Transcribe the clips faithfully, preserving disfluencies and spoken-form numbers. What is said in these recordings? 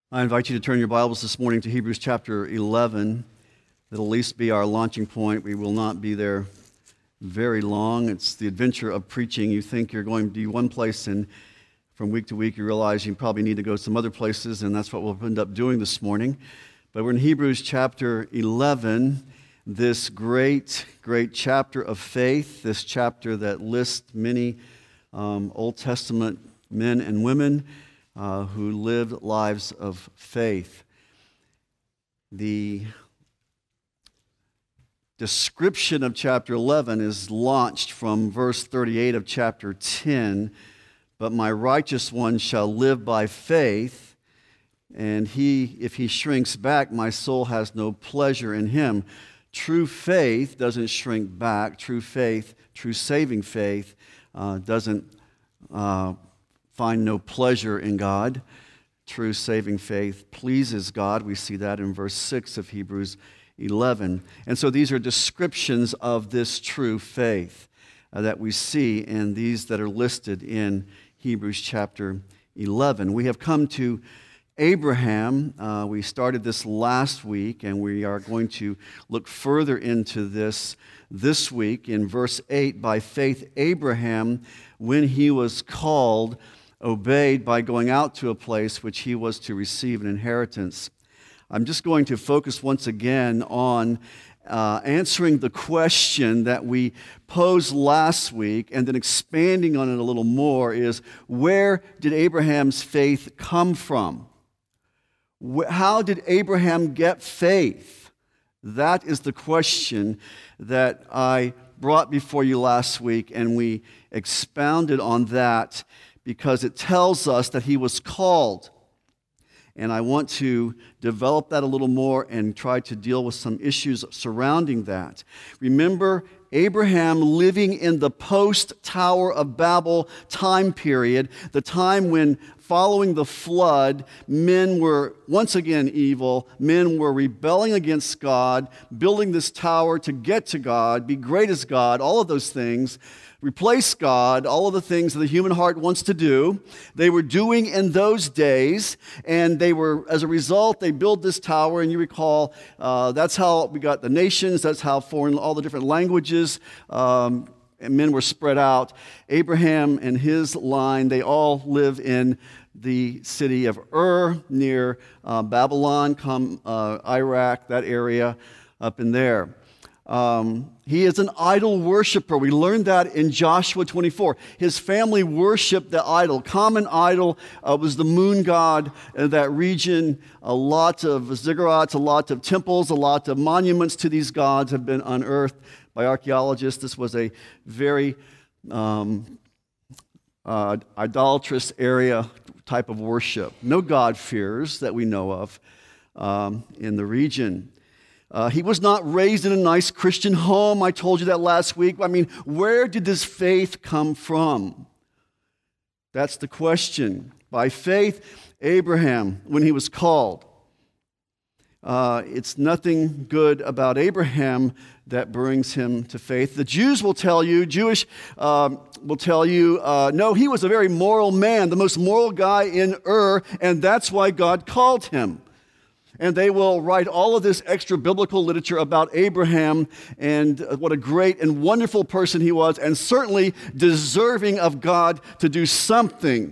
I invite you to turn your Bibles this morning to Hebrews chapter eleven. That'll at least be our launching point. We will not be there very long. It's the adventure of preaching. You think you're going to be one place, and from week to week you realize you probably need to go some other places, and that's what we'll end up doing this morning. But we're in Hebrews chapter eleven, this great, great chapter of faith, this chapter that lists many um, Old Testament men and women Uh, who lived lives of faith. The description of chapter eleven is launched from verse thirty-eight of chapter ten. But my righteous one shall live by faith, and he, if he shrinks back, my soul has no pleasure in him. True faith doesn't shrink back. True faith, true saving faith, uh, doesn't uh, find no pleasure in God. True saving faith pleases God. We see that in verse six of Hebrews eleven. And so these are descriptions of this true faith uh, that we see in these that are listed in Hebrews chapter eleven. We have come to Abraham. Uh, we started this last week, and we are going to look further into this this week in verse eight. By faith, Abraham, when he was called, obeyed by going out to a place which he was to receive an inheritance. I'm just going to focus once again on uh, answering the question that we posed last week, and then expanding on it a little more is, where did Abraham's faith come from? How did Abraham get faith? That is the question that I brought before you last week, and we expounded on that because it tells us that he was called. And I want to develop that a little more and try to deal with some issues surrounding that. Remember, Abraham living in the post-Tower of Babel time period, the time when, following the flood, men were once again evil, men were rebelling against God, building this tower to get to God, be great as God, all of those things, replace God, all of the things that the human heart wants to do. They were doing in those days, and they were, as a result, they built this tower, and you recall, uh, that's how we got the nations, that's how foreign, all the different languages, um, and men were spread out. Abraham and his line, they all live in the city of Ur, near uh, Babylon, come uh, Iraq, that area up in there. Um, he is an idol worshiper. We learned that in Joshua twenty-four. His family worshiped the idol. Common idol uh, was the moon god in that region. A lot of ziggurats, a lot of temples, a lot of monuments to these gods have been unearthed by archaeologists. This was a very um, uh, idolatrous area type of worship. No God-fearers that we know of um, in the region. Uh, he was not raised in a nice Christian home. I told you that last week. I mean, where did this faith come from? That's the question. By faith, Abraham, when he was called, uh, it's nothing good about Abraham that brings him to faith. The Jews will tell you, Jewish um, will tell you, uh, no, he was a very moral man, the most moral guy in Ur, and that's why God called him. And they will write all of this extra biblical literature about Abraham and what a great and wonderful person he was, and certainly deserving of God to do something.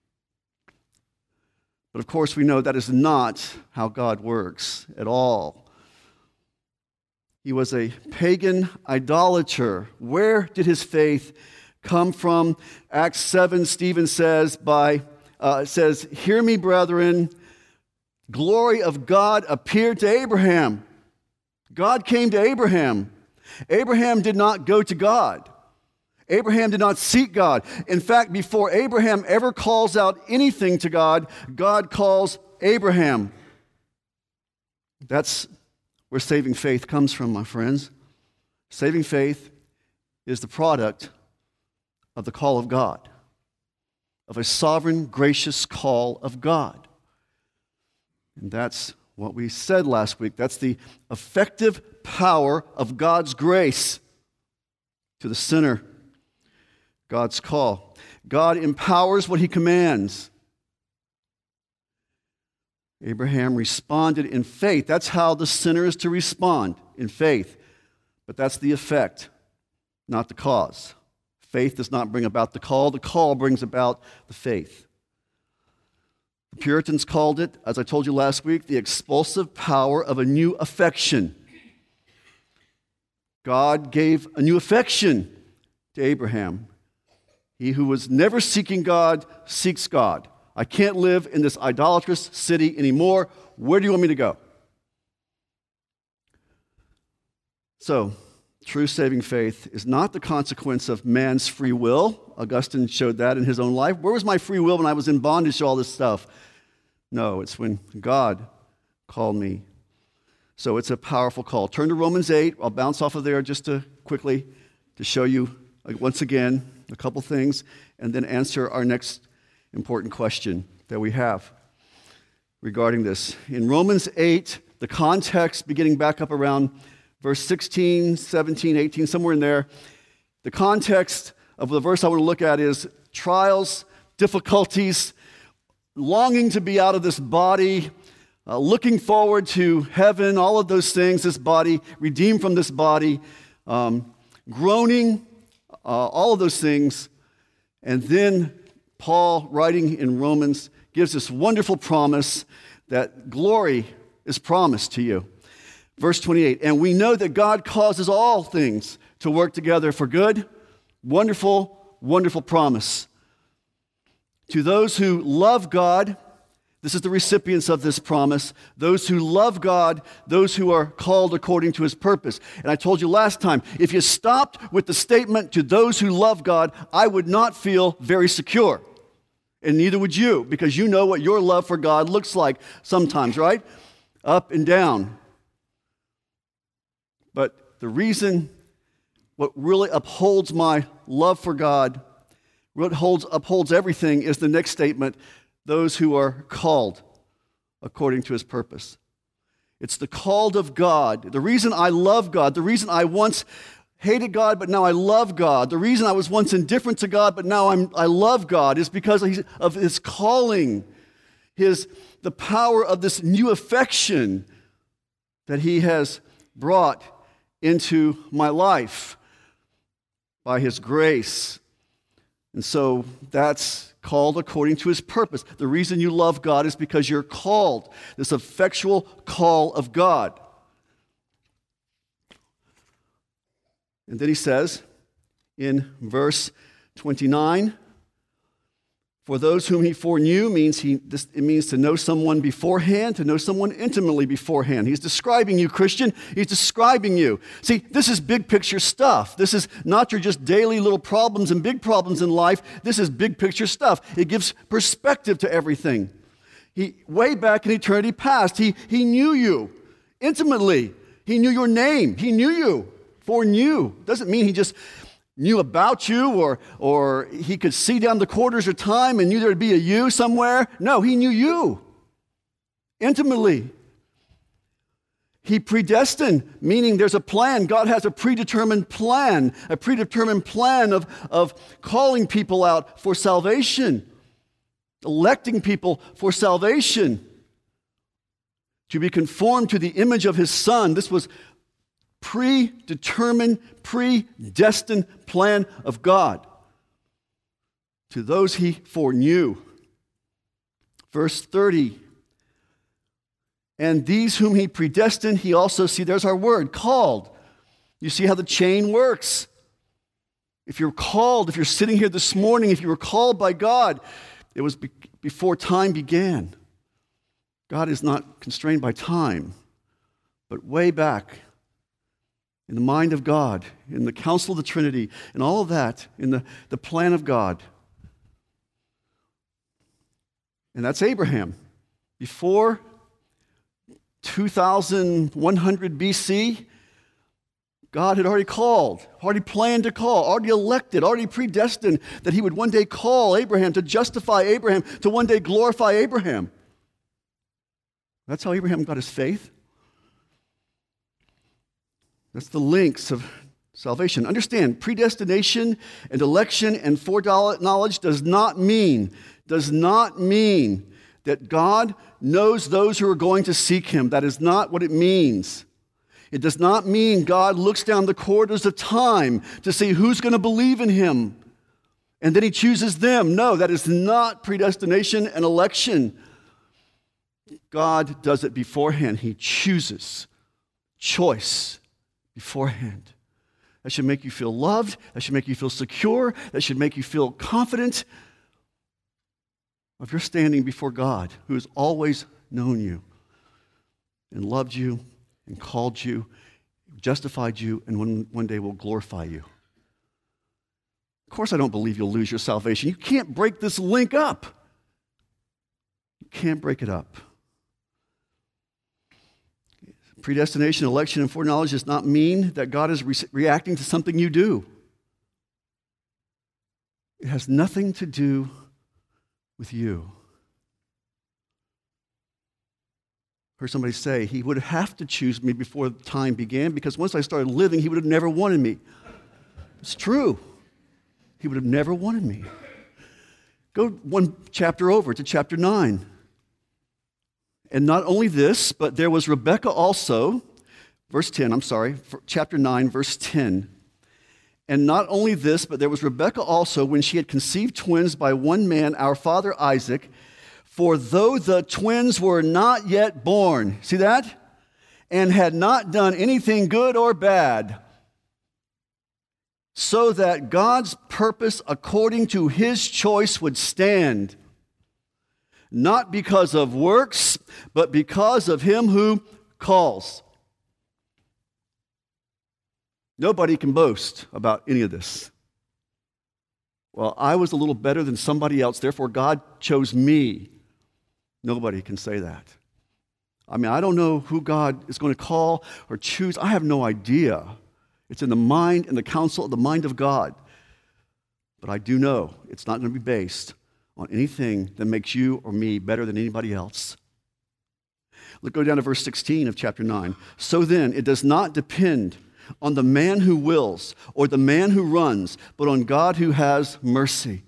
But of course, we know that is not how God works at all. He was a pagan idolater. Where did his faith come from? Acts seven, Stephen says, by uh, says, "Hear me, brethren. Glory of God appeared to Abraham." God came to Abraham. Abraham did not go to God. Abraham did not seek God. In fact, before Abraham ever calls out anything to God, God calls Abraham. That's where saving faith comes from, my friends. Saving faith is the product of the call of God, of a sovereign, gracious call of God. And that's what we said last week. That's the effective power of God's grace to the sinner. God's call. God empowers what he commands. Abraham responded in faith. That's how the sinner is to respond, in faith. But that's the effect, not the cause. Faith does not bring about the call. The call brings about the faith. The Puritans called it, as I told you last week, the expulsive power of a new affection. God gave a new affection to Abraham. He who was never seeking God seeks God. I can't live in this idolatrous city anymore. Where do you want me to go? So, true saving faith is not the consequence of man's free will. Augustine showed that in his own life. Where was my free will when I was in bondage to all this stuff? No, it's when God called me. So it's a powerful call. Turn to Romans eight. I'll bounce off of there just to quickly to show you once again a couple things and then answer our next important question that we have regarding this. In Romans eight, the context beginning back up around verse sixteen, seventeen, eighteen, somewhere in there, the context of the verse I want to look at is trials, difficulties, longing to be out of this body, uh, looking forward to heaven, all of those things, this body, redeemed from this body, um, groaning, uh, all of those things. And then Paul, writing in Romans, gives this wonderful promise that glory is promised to you. Verse twenty-eight, and we know that God causes all things to work together for good. Wonderful, wonderful promise. To those who love God, this is the recipients of this promise, those who love God, those who are called according to his purpose. And I told you last time, if you stopped with the statement, to those who love God, I would not feel very secure. And neither would you, because you know what your love for God looks like sometimes, right? Up and down. But the reason, what really upholds my love for God, what holds, upholds everything, is the next statement, those who are called according to his purpose. It's the called of God. The reason I love God, the reason I once hated God, but now I love God, the reason I was once indifferent to God, but now I'm, I love God, is because of his calling, his, the power of this new affection that he has brought into my life by his grace. And so that's called according to his purpose. The reason you love God is because you're called, this effectual call of God. And then he says in verse twenty-nine, for those whom he foreknew means he this, it means to know someone beforehand, to know someone intimately beforehand. He's describing you, Christian. He's describing you. See, this is big picture stuff. This is not your just daily little problems and big problems in life. This is big picture stuff. It gives perspective to everything. He, way back in eternity past, he, he knew you intimately. He knew your name. He knew you, foreknew. Doesn't mean he just knew about you, or or he could see down the quarters of time and knew there'd be a you somewhere. No, he knew you intimately. He predestined, meaning there's a plan. God has a predetermined plan, a predetermined plan of, of calling people out for salvation, electing people for salvation, to be conformed to the image of his Son. This was predetermined, predestined plan of God to those he foreknew. Verse thirty, and these whom he predestined, he also, see, there's our word, called. You see how the chain works. If you're called, if you're sitting here this morning, if you were called by God, it was be- before time began. God is not constrained by time, but way back in the mind of God, in the counsel of the Trinity, and all of that, in the, the plan of God. And that's Abraham. Before two thousand one hundred B C, God had already called, already planned to call, already elected, already predestined that he would one day call Abraham, to justify Abraham, to one day glorify Abraham. That's how Abraham got his faith. That's the links of salvation. Understand, predestination and election and foreknowledge does not mean, does not mean that God knows those who are going to seek him. That is not what it means. It does not mean God looks down the corridors of time to see who's going to believe in him, and then he chooses them. No, that is not predestination and election. God does it beforehand. He chooses. Choice beforehand. That should make you feel loved. That should make you feel secure. That should make you feel confident of your standing before God, who has always known you and loved you and called you, justified you, and one, one day will glorify you. Of course, I don't believe you'll lose your salvation. You can't break this link up. You can't break it up. Predestination, election, and foreknowledge does not mean that God is re- reacting to something you do. It has nothing to do with you. I heard somebody say he would have to choose me before time began because once I started living, he would have never wanted me. It's true. He would have never wanted me. Go one chapter over to chapter nine. And not only this, but there was Rebekah also, verse ten, I'm sorry, chapter nine, verse ten. And not only this, but there was Rebekah also when she had conceived twins by one man, our father Isaac. For though the twins were not yet born, see that? And had not done anything good or bad, so that God's purpose according to his choice would stand. Not because of works, but because of him who calls. Nobody can boast about any of this. Well, I was a little better than somebody else, therefore God chose me. Nobody can say that. I mean, I don't know who God is going to call or choose. I have no idea. It's in the mind and the counsel of the mind of God. But I do know it's not going to be based on anything that makes you or me better than anybody else. Let's go down to verse sixteen of chapter nine. So then, it does not depend on the man who wills or the man who runs, but on God who has mercy.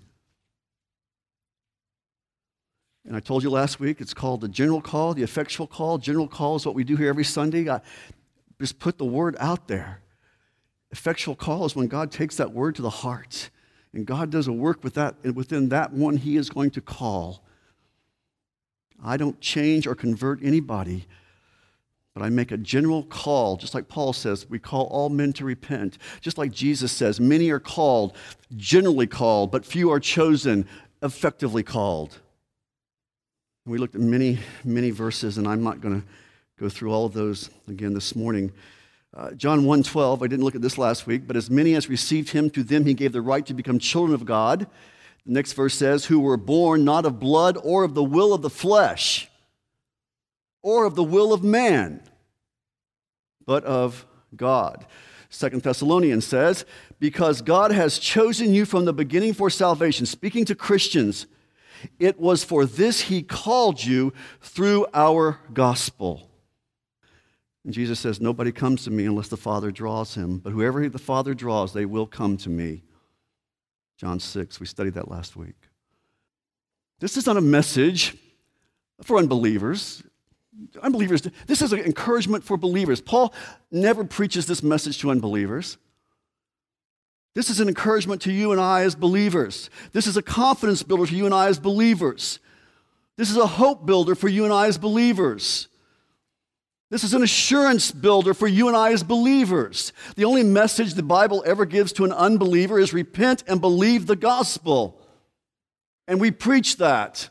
And I told you last week, it's called the general call, the effectual call. General call is what we do here every Sunday. I just put the word out there. Effectual call is when God takes that word to the heart. And God does a work with that, and within that one he is going to call. I don't change or convert anybody, but I make a general call, just like Paul says, we call all men to repent. Just like Jesus says, many are called, generally called, but few are chosen, effectively called. We looked at many, many verses, and I'm not going to go through all of those again this morning. Uh, John one twelve, I didn't look at this last week, but as many as received him, to them he gave the right to become children of God. The next verse says, who were born not of blood or of the will of the flesh or of the will of man, but of God. Second Thessalonians says, because God has chosen you from the beginning for salvation, speaking to Christians, it was for this he called you through our gospel. And Jesus says, nobody comes to me unless the Father draws him. But whoever the Father draws, they will come to me. John six, we studied that last week. This is not a message for unbelievers. Unbelievers, this is an encouragement for believers. Paul never preaches this message to unbelievers. This is an encouragement to you and I as believers. This is a confidence builder for you and I as believers. This is a hope builder for you and I as believers. This is an assurance builder for you and I as believers. The only message the Bible ever gives to an unbeliever is repent and believe the gospel. And we preach that.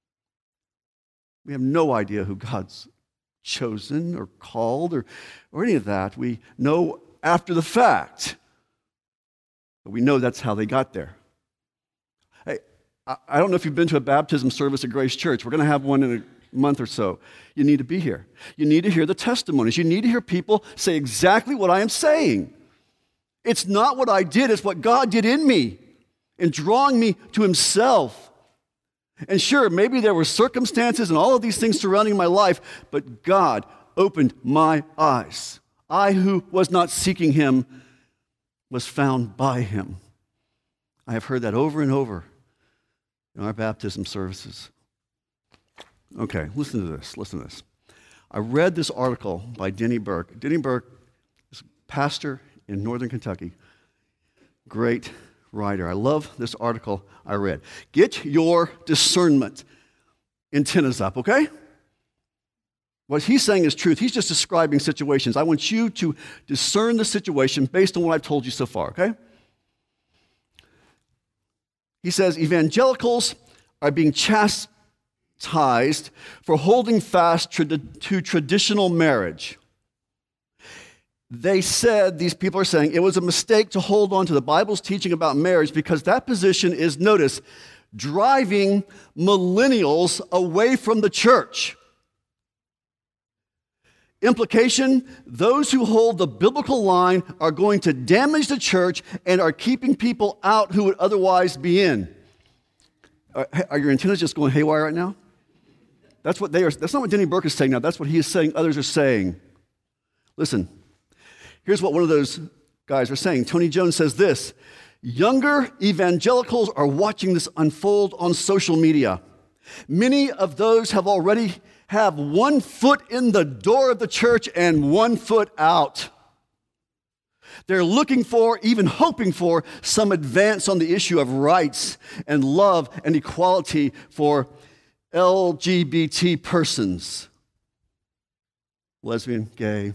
We have no idea who God's chosen or called or, or any of that. We know after the fact. But we know that's how they got there. Hey, I, I don't know if you've been to a baptism service at Grace Church. We're going to have one in a month or so. You need to be here. You need to hear the testimonies. You need to hear people say exactly what I am saying. It's not what I did, it's what God did in me in drawing me to himself. And sure, maybe there were circumstances and all of these things surrounding my life, but God opened my eyes. I, who was not seeking him, was found by him. I have heard that over and over in our baptism services. Okay, listen to this. Listen to this. I read this article by Denny Burke. Denny Burke is a pastor in northern Kentucky. Great writer. I love this article I read. Get your discernment antennas up, okay? What he's saying is truth. He's just describing situations. I want you to discern the situation based on what I've told you so far, okay? He says evangelicals are being chastised for holding fast to traditional marriage. They said, these people are saying, it was a mistake to hold on to the Bible's teaching about marriage because that position is, notice, driving millennials away from the church. Implication, those who hold the biblical line are going to damage the church and are keeping people out who would otherwise be in. Are, are your antennas just going haywire right now? That's what they are. That's not what Denny Burke is saying now. That's what he is saying others are saying. Listen, here's what one of those guys are saying. Tony Jones says this: younger evangelicals are watching this unfold on social media. Many of those have already have one foot in the door of the church and one foot out. They're looking for, even hoping for, some advance on the issue of rights and love and equality for L G B T persons. Lesbian, gay.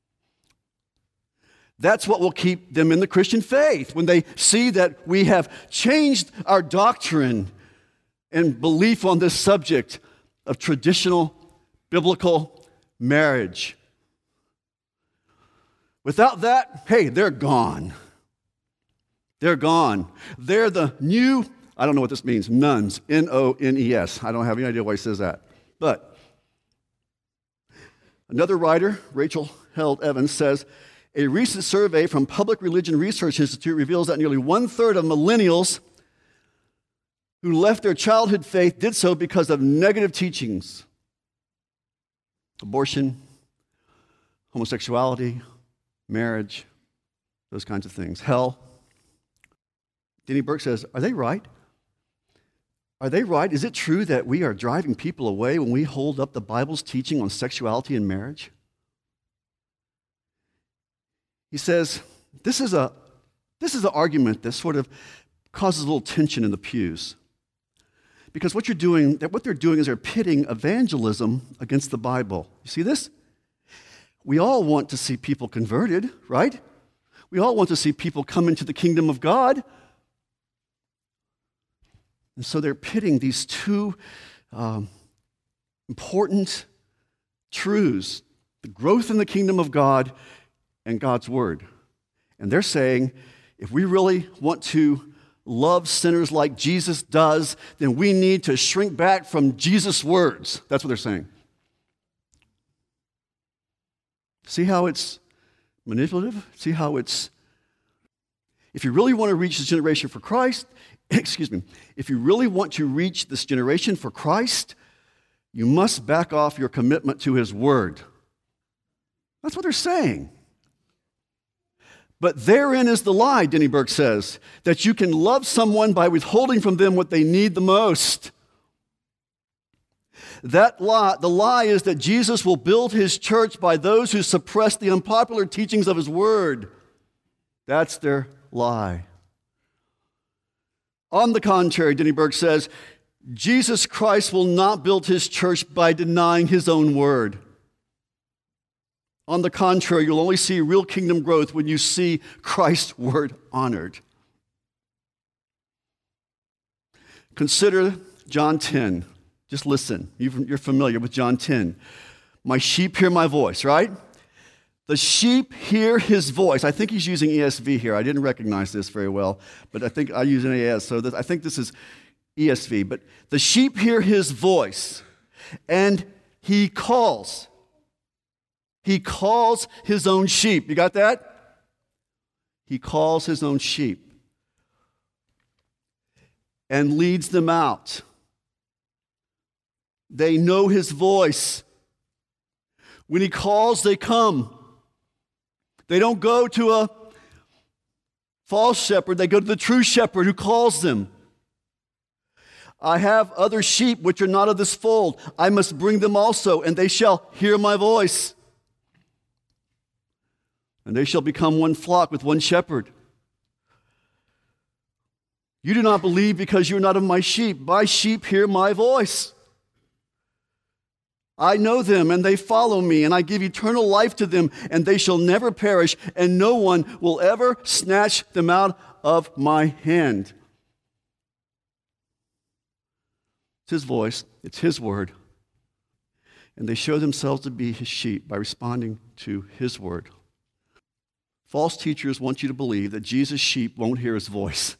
That's what will keep them in the Christian faith when they see that we have changed our doctrine and belief on this subject of traditional biblical marriage. Without that, hey, they're gone. They're gone. They're the new, I don't know what this means, nuns, N O N E S. I don't have any idea why he says that. But another writer, Rachel Held Evans, says, a recent survey from Public Religion Research Institute reveals that nearly one-third of millennials who left their childhood faith did so because of negative teachings. Abortion, homosexuality, marriage, those kinds of things. Hell. Denny Burke says, are they right? Are they right? Is it true that we are driving people away when we hold up the Bible's teaching on sexuality and marriage? He says, this is a this is an argument that sort of causes a little tension in the pews. Because what you're doing, what they're doing is they're pitting evangelism against the Bible. You see this? We all want to see people converted, right? We all want to see people come into the kingdom of God. And so they're pitting these two um, important truths, the growth in the kingdom of God and God's word. And they're saying, if we really want to love sinners like Jesus does, then we need to shrink back from Jesus' words. That's what they're saying. See how it's manipulative? See how it's, if you really want to reach this generation for Christ, excuse me, if you really want to reach this generation for Christ, you must back off your commitment to his word. That's what they're saying. But therein is the lie, Denny Burke says, that you can love someone by withholding from them what they need the most. That lie, the lie is that Jesus will build his church by those who suppress the unpopular teachings of his word. That's their lie. On the contrary, Denny Burke says, Jesus Christ will not build his church by denying his own word. On the contrary, you'll only see real kingdom growth when you see Christ's word honored. Consider John ten. Just listen. You're familiar with John ten. My sheep hear my voice, right? The sheep hear his voice. I think he's using E S V here. I didn't recognize this very well, but I think I use an A S, so that, I think this is E S V. But the sheep hear his voice, and he calls. He calls his own sheep. You got that? He calls his own sheep and leads them out. They know his voice. When he calls, they come. They don't go to a false shepherd. They go to the true shepherd who calls them. I have other sheep which are not of this fold. I must bring them also, and they shall hear my voice. And they shall become one flock with one shepherd. You do not believe because you are not of my sheep. My sheep hear my voice. I know them, and they follow me, and I give eternal life to them, and they shall never perish, and no one will ever snatch them out of my hand. It's his voice, it's his word, and they show themselves to be his sheep by responding to his word. False teachers want you to believe that Jesus' sheep won't hear his voice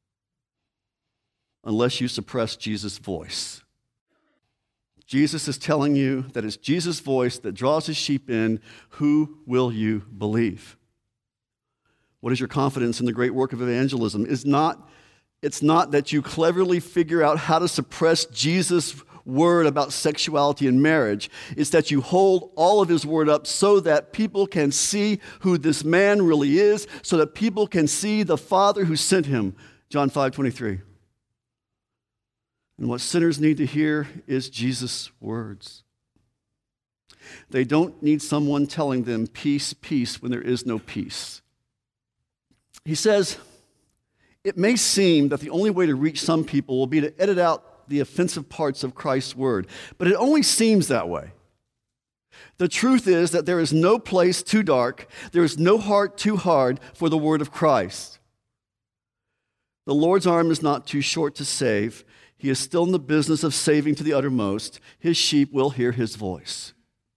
unless you suppress Jesus' voice. Jesus is telling you that it's Jesus' voice that draws his sheep in. Who will you believe? What is your confidence in the great work of evangelism? It's not, it's not that you cleverly figure out how to suppress Jesus' word about sexuality and marriage. It's that you hold all of his word up so that people can see who this man really is, so that people can see the Father who sent him. John five twenty-three. And what sinners need to hear is Jesus' words. They don't need someone telling them peace, peace, when there is no peace. He says, it may seem that the only way to reach some people will be to edit out the offensive parts of Christ's word, but it only seems that way. The truth is that there is no place too dark, there is no heart too hard for the word of Christ. The Lord's arm is not too short to save. He is still in the business of saving to the uttermost. His sheep will hear his voice.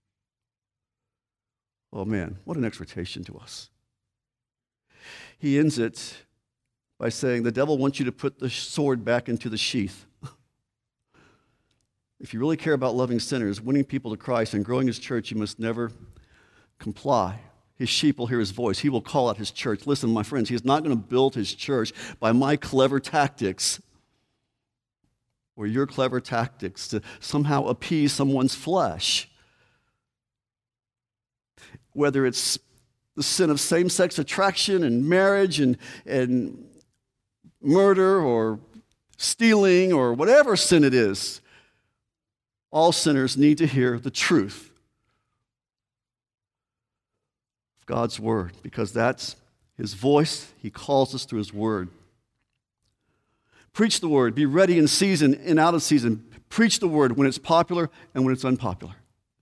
Oh man, what an exhortation to us. He ends it by saying, the devil wants you to put the sword back into the sheath. If you really care about loving sinners, winning people to Christ, and growing his church, you must never comply. His sheep will hear his voice. He will call out his church. Listen, my friends, he is not going to build his church by my clever tactics or your clever tactics to somehow appease someone's flesh. Whether it's the sin of same-sex attraction and marriage and, and murder or stealing or whatever sin it is, all sinners need to hear the truth of God's word, because that's his voice. He calls us through his word. Preach the word. Be ready in season and out of season. Preach the word when it's popular and when it's unpopular.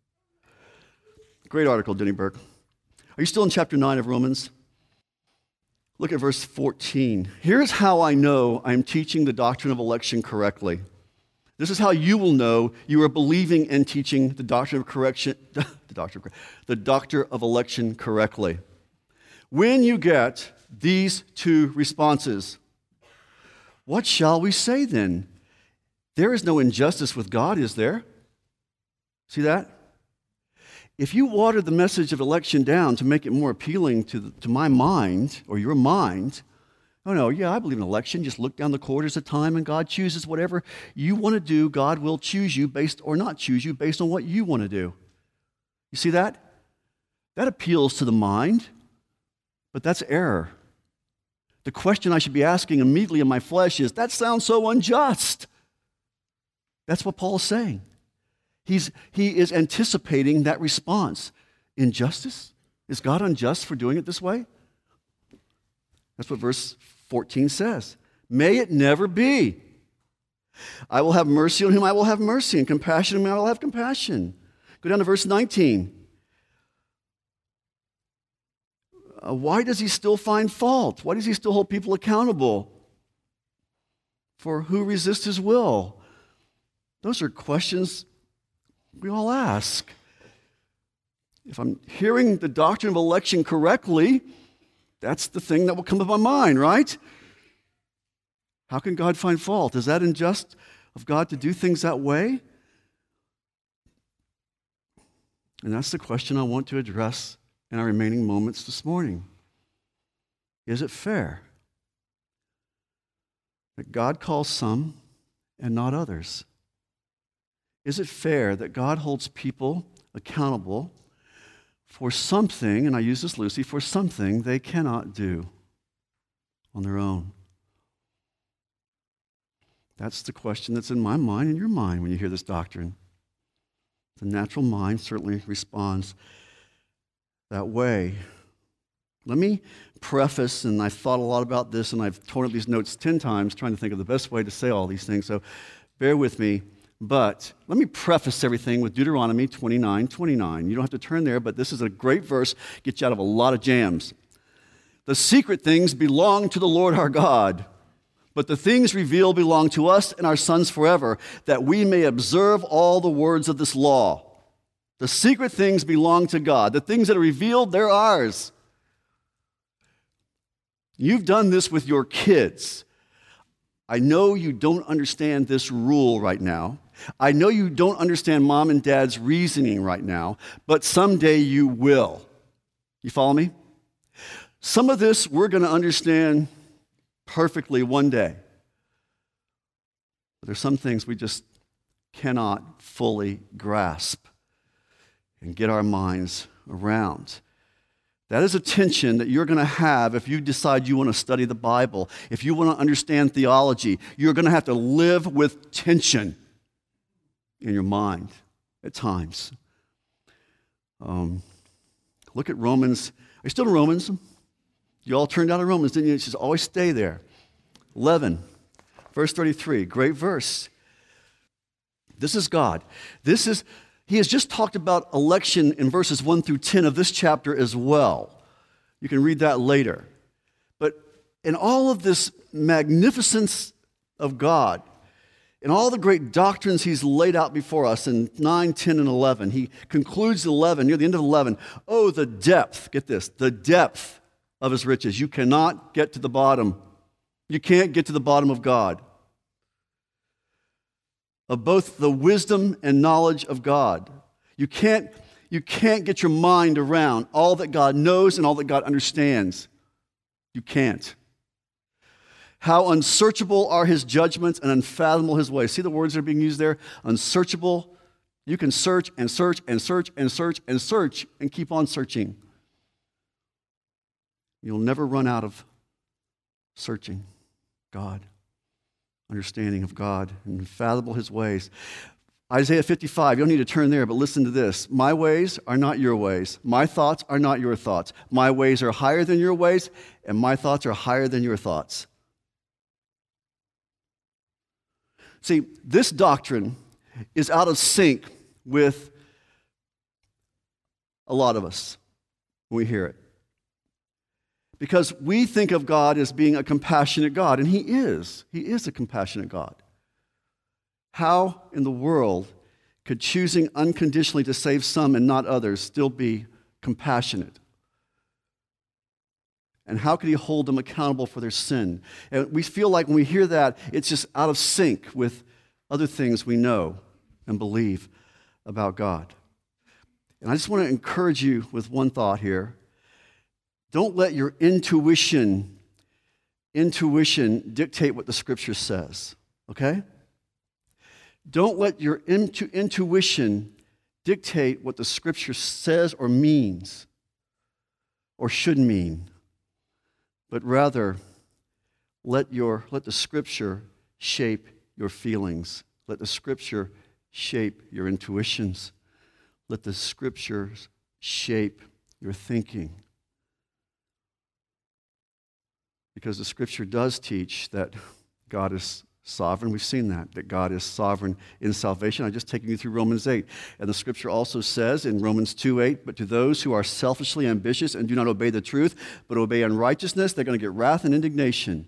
Great article, Denny Burke. Are you still in chapter nine of Romans? Look at verse fourteen. Here's how I know I'm teaching the doctrine of election correctly. This is how you will know you are believing and teaching the doctrine of correction, the doctrine, the doctrine of election correctly. When you get these two responses, what shall we say then? There is no injustice with God, is there? See that? If you water the message of election down to make it more appealing to, the, to my mind or your mind, oh no, yeah, I believe in election. Just look down the quarters of time and God chooses whatever you want to do. God will choose you based or not choose you based on what you want to do. You see that? That appeals to the mind, but that's error. The question I should be asking immediately in my flesh is, that sounds so unjust. That's what Paul is saying. He's, he is anticipating that response. Injustice? Is God unjust for doing it this way? That's what verse fourteen says. May it never be. I will have mercy on whom I will have mercy, and compassion on whom I will have compassion. Go down to verse nineteen. Uh, why does he still find fault? Why does he still hold people accountable for who resists his will? Those are questions we all ask. If I'm hearing the doctrine of election correctly, that's the thing that will come to my mind, right? How can God find fault? Is that unjust of God to do things that way? And that's the question I want to address in our remaining moments this morning. Is it fair that God calls some and not others? Is it fair that God holds people accountable for something, and I use this loosely, for something they cannot do on their own? That's the question that's in my mind and your mind when you hear this doctrine. The natural mind certainly responds that way. Let me preface, and I've thought a lot about this, and I've torn up these notes ten times trying to think of the best way to say all these things, so bear with me. But let me preface everything with Deuteronomy twenty-nine twenty-nine. You don't have to turn there, but this is a great verse, gets you out of a lot of jams. The secret things belong to the Lord our God, but the things revealed belong to us and our sons forever, that we may observe all the words of this law. The secret things belong to God. The things that are revealed, they're ours. You've done this with your kids. I know you don't understand this rule right now. I know you don't understand mom and dad's reasoning right now, but someday you will. You follow me? Some of this we're going to understand perfectly one day. But there's some things we just cannot fully grasp and get our minds around. That is a tension that you're going to have if you decide you want to study the Bible. If you want to understand theology, you're going to have to live with tension in your mind at times. Um, look at Romans. Are you still in Romans? You all turned out of Romans, didn't you? It says always stay there. eleven, verse thirty-three, great verse. This is God. This is, he has just talked about election in verses one through ten of this chapter as well. You can read that later. But in all of this magnificence of God, in all the great doctrines he's laid out before us in nine, ten, and eleven, he concludes eleven, near the end of eleven, oh, the depth, get this, the depth of his riches. You cannot get to the bottom. You can't get to the bottom of God. Of both the wisdom and knowledge of God. You can't, you can't get your mind around all that God knows and all that God understands. You can't. How unsearchable are his judgments and unfathomable his ways. See the words that are being used there? Unsearchable. You can search and search and search and search and search and keep on searching. You'll never run out of searching God, understanding of God, and unfathomable his ways. Isaiah fifty-five, you don't need to turn there, but listen to this. My ways are not your ways. My thoughts are not your thoughts. My ways are higher than your ways, and my thoughts are higher than your thoughts. See, this doctrine is out of sync with a lot of us when we hear it. Because we think of God as being a compassionate God, and he is. He is a compassionate God. How in the world could choosing unconditionally to save some and not others still be compassionate? And how could he hold them accountable for their sin? And we feel like when we hear that, it's just out of sync with other things we know and believe about God. And I just want to encourage you with one thought here. Don't let your intuition, intuition dictate what the Scripture says, okay? Don't let your intu- intuition dictate what the Scripture says or means or should mean, but rather let your let the Scripture shape your feelings. Let the Scripture shape your intuitions. Let the Scriptures shape your thinking. Because the Scripture does teach that God is sovereign. We've seen that, that God is sovereign in salvation. I've just taken you through Romans eight. And the Scripture also says in Romans two eight, but to those who are selfishly ambitious and do not obey the truth, but obey unrighteousness, they're going to get wrath and indignation.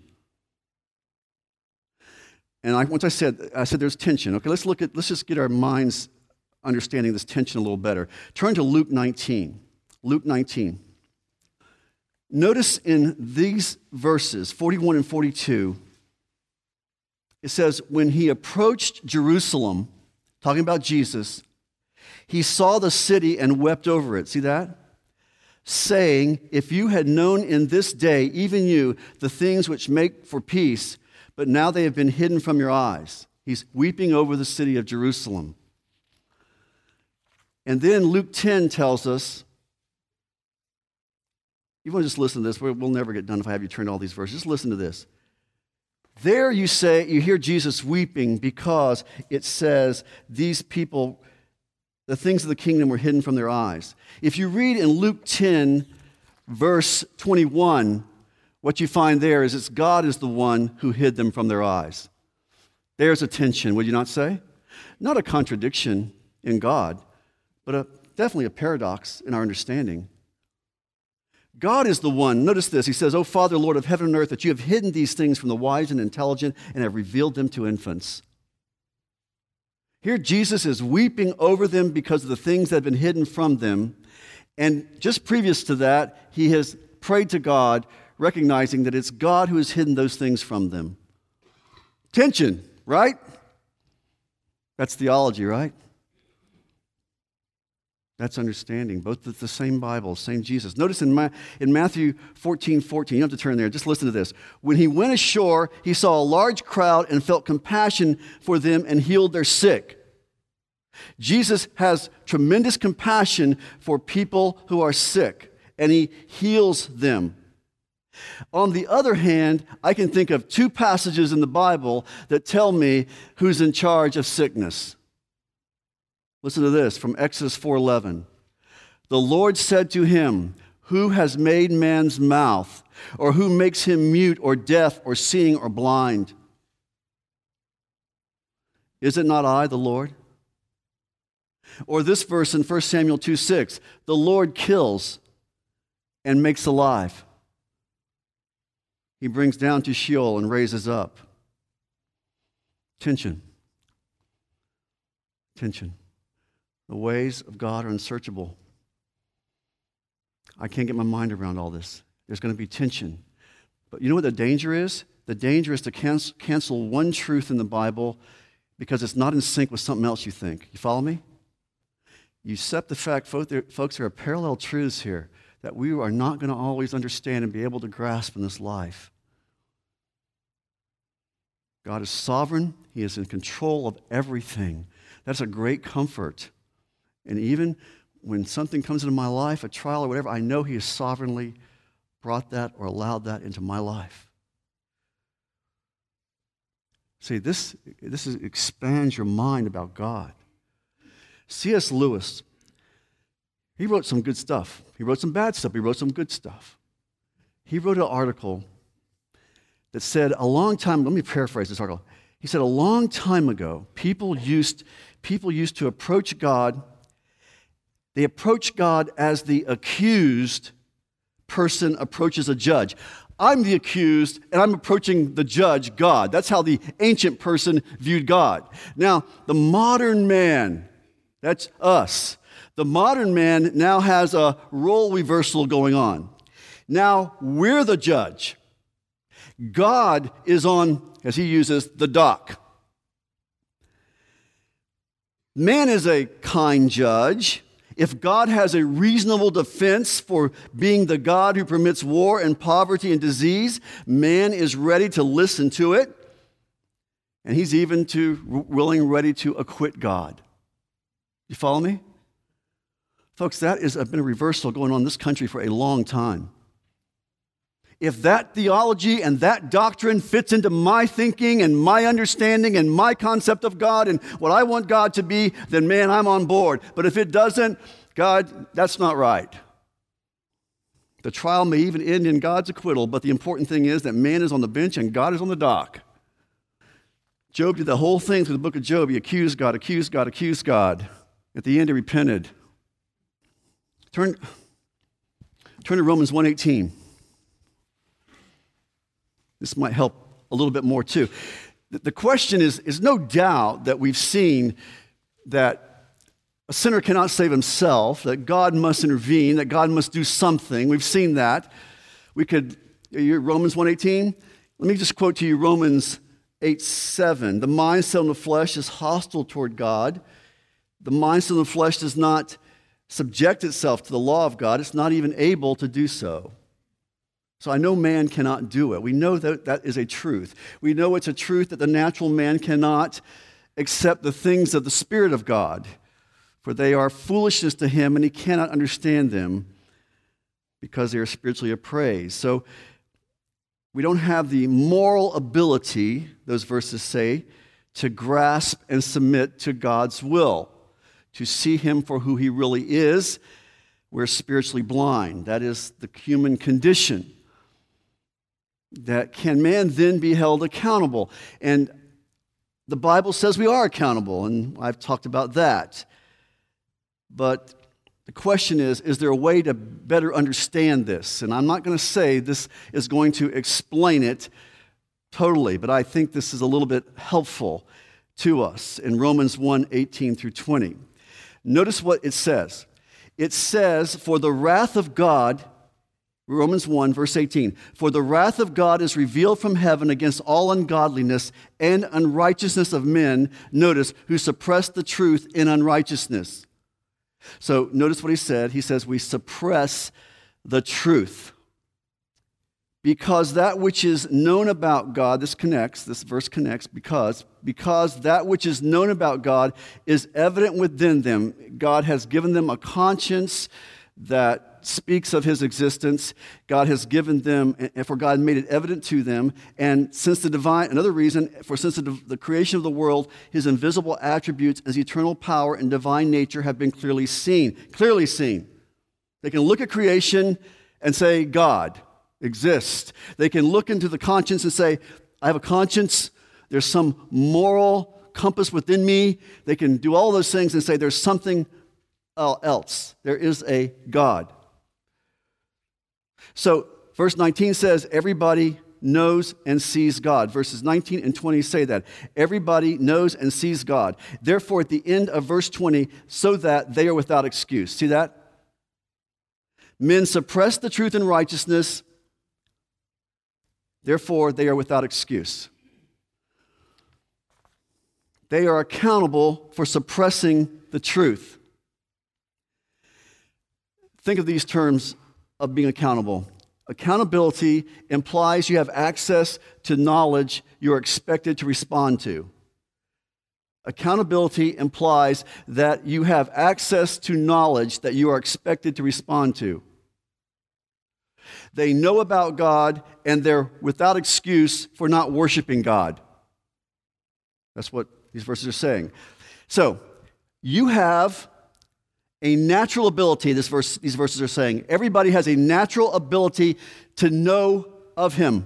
And I, once I said, I said there's tension. Okay, let's look at, let's just get our minds understanding this tension a little better. Turn to Luke nineteen. Luke nineteen. Notice in these verses, forty-one and forty-two, it says, when he approached Jerusalem, talking about Jesus, he saw the city and wept over it. See that? Saying, if you had known in this day, even you, the things which make for peace, but now they have been hidden from your eyes. He's weeping over the city of Jerusalem. And then Luke ten tells us, you want to just listen to this? We'll never get done if I have you turn to all these verses. Just listen to this. There you say, you hear Jesus weeping because it says these people, the things of the kingdom were hidden from their eyes. If you read in Luke ten, verse twenty-one, what you find there is it's God is the one who hid them from their eyes. There's a tension, would you not say? Not a contradiction in God, but a, definitely a paradox in our understanding. God is the one, notice this, he says, "O Father, Lord of heaven and earth, that you have hidden these things from the wise and intelligent and have revealed them to infants." Here Jesus is weeping over them because of the things that have been hidden from them. And just previous to that, he has prayed to God, recognizing that it's God who has hidden those things from them. Tension, right? That's theology, right? That's understanding. Both the same Bible, same Jesus. Notice in, Ma- in Matthew fourteen fourteen, you don't have to turn there, just listen to this. When he went ashore, he saw a large crowd and felt compassion for them and healed their sick. Jesus has tremendous compassion for people who are sick, and he heals them. On the other hand, I can think of two passages in the Bible that tell me who's in charge of sickness. Listen to this from Exodus four eleven. The Lord said to him, "Who has made man's mouth, or who makes him mute or deaf or seeing or blind? Is it not I, the Lord?" Or this verse in First Samuel two six, "The Lord kills and makes alive. He brings down to Sheol and raises up." Tension. Tension. The ways of God are unsearchable. I can't get my mind around all this. There's going to be tension. But you know what the danger is? The danger is to cancel, cancel one truth in the Bible because it's not in sync with something else you think. You follow me? You accept the fact, folks, there are parallel truths here that we are not going to always understand and be able to grasp in this life. God is sovereign. He is in control of everything. That's a great comfort. And even when something comes into my life, a trial or whatever, I know he has sovereignly brought that or allowed that into my life. See, this, this is, expands your mind about God. C S Lewis, he wrote some good stuff. He wrote some bad stuff. He wrote some good stuff. He wrote an article that said a long time, let me paraphrase this article. He said a long time ago, people used, people used to approach God, they approach God as the accused person approaches a judge. I'm the accused, and I'm approaching the judge, God. That's how the ancient person viewed God. Now, the modern man, that's us. The modern man now has a role reversal going on. Now, we're the judge. God is on, as he uses, the dock. Man is a kind judge. If God has a reasonable defense for being the God who permits war and poverty and disease, man is ready to listen to it, and he's even to willing, ready to acquit God. You follow me? Folks, that has been a reversal going on in this country for a long time. If that theology and that doctrine fits into my thinking and my understanding and my concept of God and what I want God to be, then man, I'm on board. But if it doesn't, God, that's not right. The trial may even end in God's acquittal, but the important thing is that man is on the bench and God is on the dock. Job did the whole thing through the book of Job. He accused God, accused God, accused God. At the end, he repented. Turn, turn to Romans one eighteen. This might help a little bit more too. The question is, is no doubt that we've seen that a sinner cannot save himself, that God must intervene, that God must do something. We've seen that. We could, Romans one eighteen? Let me just quote to you Romans eight seven. The mindset of the flesh is hostile toward God. The mindset of the flesh does not subject itself to the law of God. It's not even able to do so. So I know man cannot do it. We know that that is a truth. We know it's a truth that the natural man cannot accept the things of the Spirit of God, for they are foolishness to him, and he cannot understand them because they are spiritually appraised. So We don't have the moral ability, those verses say, to grasp and submit to God's will, to see him for who he really is. We're spiritually blind. That is the human condition. That can man then be held accountable? And the Bible says we are accountable, and I've talked about that. But the question is, is there a way to better understand this? And I'm not going to say this is going to explain it totally, but I think this is a little bit helpful to us in Romans one, eighteen through twenty. Notice what it says. It says, for the wrath of God, Romans one, verse eighteen, for the wrath of God is revealed from heaven against all ungodliness and unrighteousness of men, notice, who suppress the truth in unrighteousness. So notice what he said. He says we suppress the truth. Because that which is known about God, this connects, this verse connects, because, because that which is known about God is evident within them. God has given them a conscience that speaks of his existence. God has given them, and for God made it evident to them. And since the divine, another reason, for since the, the creation of the world, his invisible attributes as eternal power and divine nature have been clearly seen. Clearly seen. They can look at creation and say, God exists. They can look into the conscience and say, I have a conscience. There's some moral compass within me. They can do all those things and say, there's something else. There is a God. So, verse nineteen says, everybody knows and sees God. Verses nineteen and twenty say that. Everybody knows and sees God. Therefore, at the end of verse twenty, so that they are without excuse. See that? Men suppress the truth in righteousness. Therefore, they are without excuse. They are accountable for suppressing the truth. Think of these terms of being accountable. Accountability implies you have access to knowledge you're expected to respond to. Accountability implies that you have access to knowledge that you are expected to respond to. They know about God, and they're without excuse for not worshiping God. That's what these verses are saying. So, you have a natural ability, this verse, these verses are saying. Everybody has a natural ability to know of him.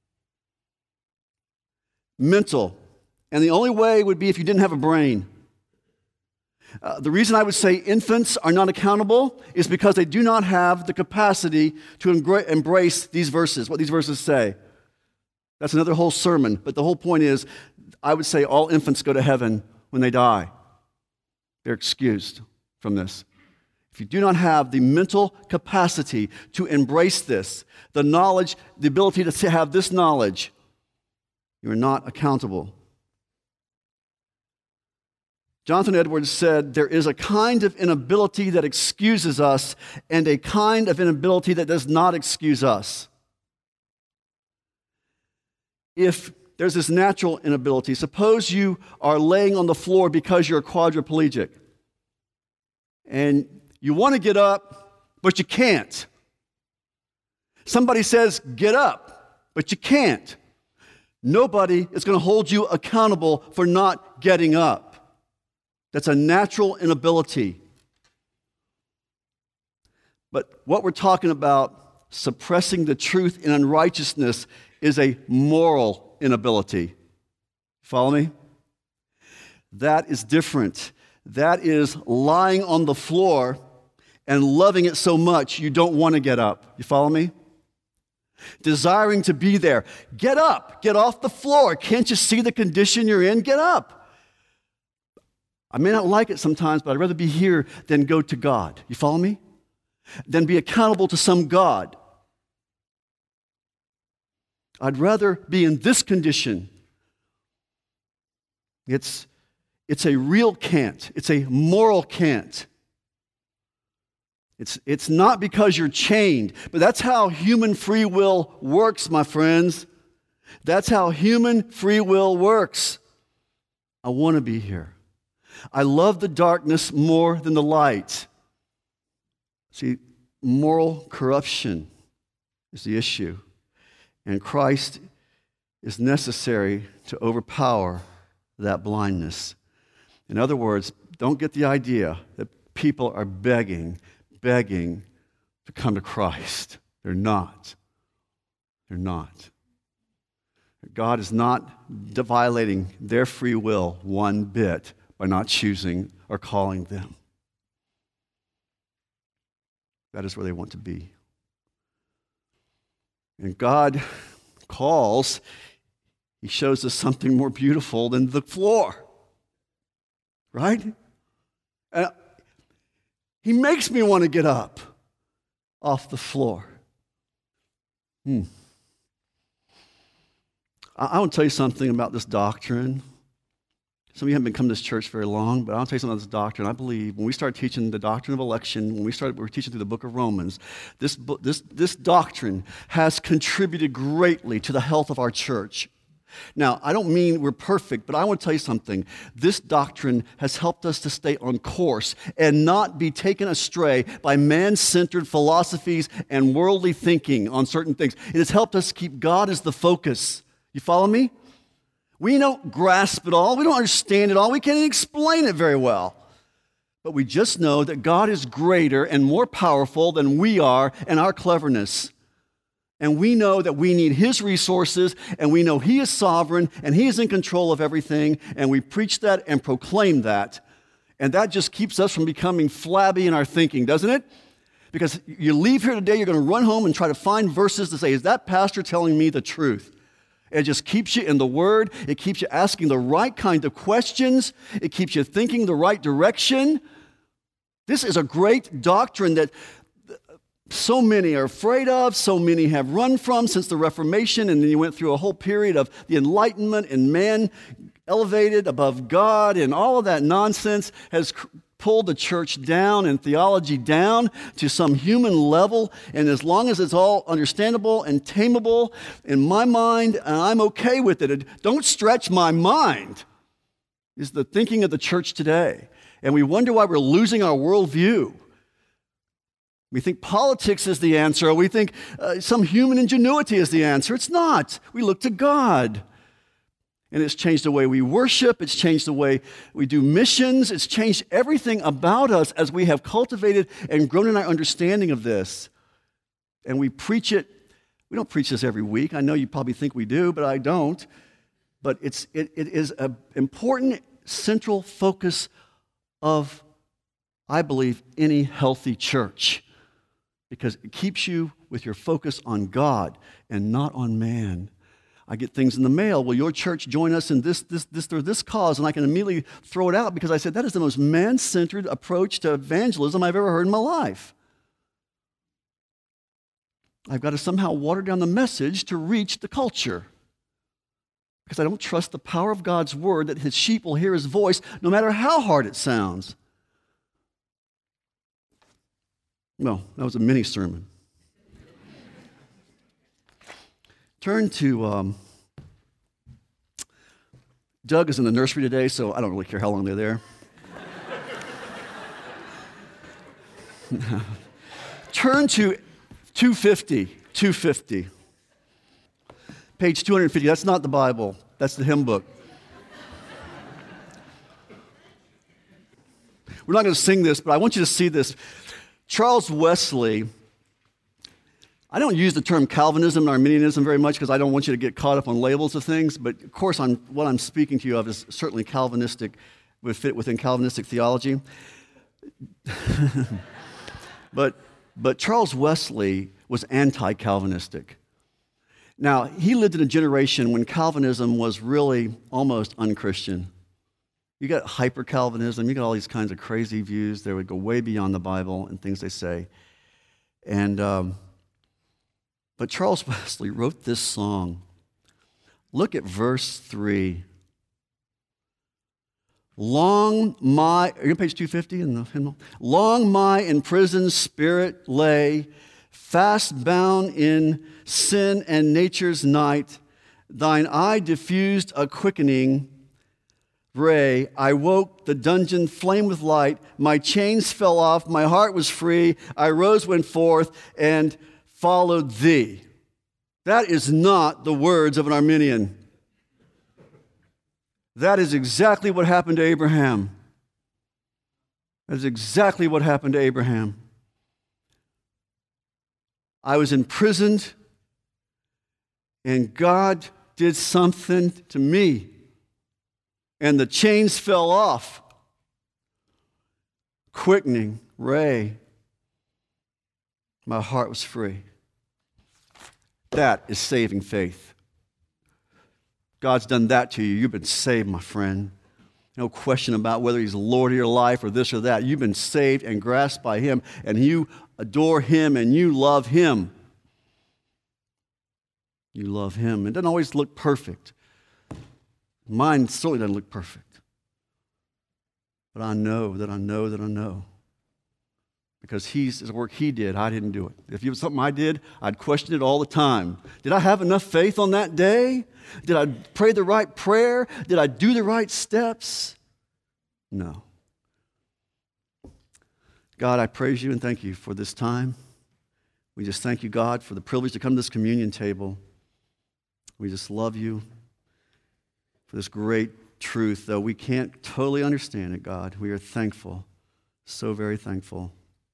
Mental. And the only way would be if you didn't have a brain. Uh, the reason I would say infants are not accountable is because they do not have the capacity to engra- embrace these verses, what these verses say. That's another whole sermon. But the whole point is, I would say all infants go to heaven when they die. They're excused from this. If you do not have the mental capacity to embrace this, the knowledge, the ability to have this knowledge, you are not accountable. Jonathan Edwards said, there is a kind of inability that excuses us and a kind of inability that does not excuse us. If there's this natural inability, suppose you are laying on the floor because you're quadriplegic and you want to get up, but you can't. Somebody says, get up, but you can't. Nobody is going to hold you accountable for not getting up. That's a natural inability. But what we're talking about, suppressing the truth in unrighteousness, is a moral inability. Follow me? That is different. That is lying on the floor and loving it so much you don't want to get up. You follow me? Desiring to be there. Get up. Get off the floor. Can't you see the condition you're in? Get up. I may not like it sometimes, but I'd rather be here than go to God. You follow me? Than be accountable to some God. I'd rather be in this condition. It's, it's a real can't. It's a moral can't. It's, it's not because you're chained, but that's how human free will works, my friends. That's how human free will works. I want to be here. I love the darkness more than the light. See, moral corruption is the issue. And Christ is necessary to overpower that blindness. In other words, don't get the idea that people are begging, begging to come to Christ. They're not. They're not. God is not violating their free will one bit by not choosing or calling them. That is where they want to be. And God calls, He shows us something more beautiful than the floor. Right? And He makes me want to get up off the floor. Hmm. I, I want to tell you something about this doctrine. Some of you haven't been coming to this church very long, but I'll tell you something about this doctrine. I believe when we start teaching the doctrine of election, when we started, we were teaching through the book of Romans, this, book, this, this doctrine has contributed greatly to the health of our church. Now, I don't mean we're perfect, but I want to tell you something. This doctrine has helped us to stay on course and not be taken astray by man-centered philosophies and worldly thinking on certain things. It has helped us keep God as the focus. You follow me? We don't grasp it all. We don't understand it all. We can't even explain it very well. But we just know that God is greater and more powerful than we are and our cleverness. And we know that we need His resources, and we know He is sovereign, and He is in control of everything, and we preach that and proclaim that. And that just keeps us from becoming flabby in our thinking, doesn't it? Because you leave here today, you're going to run home and try to find verses to say, is that pastor telling me the truth? It just keeps you in the Word. It keeps you asking the right kind of questions. It keeps you thinking the right direction. This is a great doctrine that so many are afraid of, so many have run from since the Reformation, and then you went through a whole period of the Enlightenment and man elevated above God, and all of that nonsense has pulled the church down and theology down to some human level. And as long as it's all understandable and tameable in my mind, and I'm okay with it, it don't stretch my mind, is the thinking of the church today. And we wonder why we're losing our worldview. We think politics is the answer, or we think uh, some human ingenuity is the answer. It's not. We look to God. And it's changed the way we worship. It's changed the way we do missions. It's changed everything about us as we have cultivated and grown in our understanding of this. And we preach it. We don't preach this every week. I know you probably think we do, but I don't. But it's, it, it is an important central focus of, I believe, any healthy church. Because it keeps you with your focus on God and not on man. I get things in the mail. Will your church join us in this, this, this, or this cause? And I can immediately throw it out because I said that is the most man-centered approach to evangelism I've ever heard in my life. I've got to somehow water down the message to reach the culture. Because I don't trust the power of God's word that His sheep will hear His voice no matter how hard it sounds. Well, that was a mini sermon. Turn to, um, Doug is in the nursery today, so I don't really care how long they're there. Turn to two fifty, two fifty. Page two hundred fifty, that's not the Bible, that's the hymn book. We're not going to sing this, but I want you to see this. Charles Wesley, I don't use the term Calvinism and Arminianism very much because I don't want you to get caught up on labels of things, but of course I'm, what I'm speaking to you of is certainly Calvinistic, would fit within Calvinistic theology. but, but Charles Wesley was anti-Calvinistic. Now, he lived in a generation when Calvinism was really almost unchristian. You got hyper-Calvinism, you got all these kinds of crazy views that would go way beyond the Bible and things they say. And, um, but Charles Wesley wrote this song. Look at verse three. Long my, are you on page two fifty in the hymnal? Long my imprisoned spirit lay, fast bound in sin and nature's night. Thine eye diffused a quickening ray. I woke, the dungeon flamed with light. My chains fell off, my heart was free. I rose, went forth, and followed thee. That is not the words of an Arminian. That is exactly what happened to Abraham. That is exactly what happened to Abraham. I was imprisoned, and God did something to me, and the chains fell off. Quickening, Ray, my heart was free. That is saving faith. God's done that to you. You've been saved, my friend. No question about whether he's the Lord of your life or this or that. You've been saved and grasped by him, and you adore him and you love him. You love him. It doesn't always look perfect. Mine certainly doesn't look perfect. But I know that I know that I know. Because he's the work he did, I didn't do it. If it was something I did, I'd question it all the time. Did I have enough faith on that day? Did I pray the right prayer? Did I do the right steps? No. God, I praise you and thank you for this time. We just thank you, God, for the privilege to come to this communion table. We just love you for this great truth, though we can't totally understand it, God. We are thankful, so very thankful.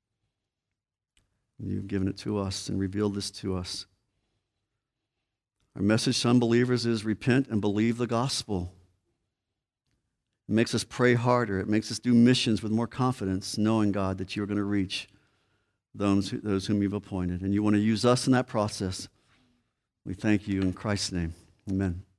You've given it to us and revealed this to us. Our message to unbelievers is repent and believe the gospel. It makes us pray harder. It makes us do missions with more confidence, knowing, God, that you're going to reach those, those whom you've appointed. And you want to use us in that process. We thank you in Christ's name. Amen.